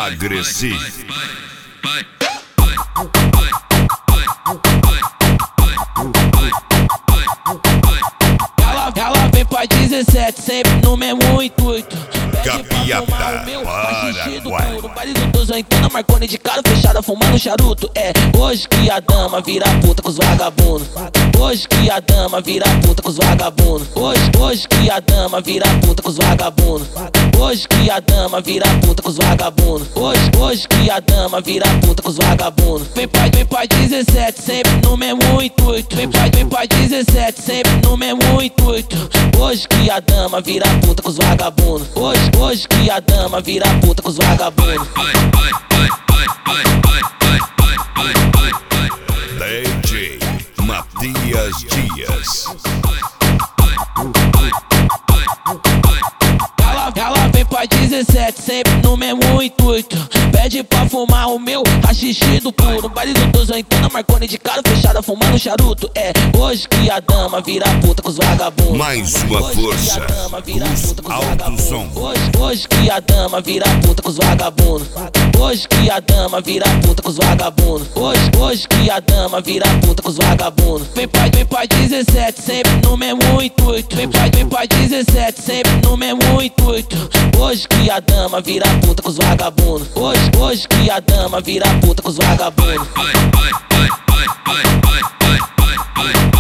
agressivo. Ela vem pra 17, sempre no mesmo intuito. Gapiata, para, No baile do Tuzão, então na Marconi de cara fechada, fumando charuto. É hoje que a dama vira puta com os vagabundos. Hoje que a dama vira puta com os vagabundos. Hoje que a dama vira puta com os vagabundos. Hoje que a dama vira puta com os vagabundos. Hoje que a dama vira puta com os vagabundos. Vem pra 17, sempre no mesmo intuito. Vem pra 17, sempre no mesmo intuito. Hoje que a dama vira puta com os vagabundos. Hoje que a dama vira puta com os vagabundos. DJ Matias Dias. Ela vem pra 17, sempre no mesmo intuito. Pede pra fumar o meu haxixe do puro. No baile do Tuzão, então na Marconi de cara fechada, fumando charuto. É hoje que a dama vira puta com os vagabundos. Mais uma força, os altos som. Hoje que a dama vira puta com os vagabundos. Hoje que a dama vira puta com os vagabundos. Hoje que a dama vira puta com os vagabundos. Vem pra 17, sempre no mesmo intuito. Vem pra 17, sempre no mesmo intuito. Hoje que a dama vira puta com os vagabundos. Hoje que a dama vira puta com os vagabundos.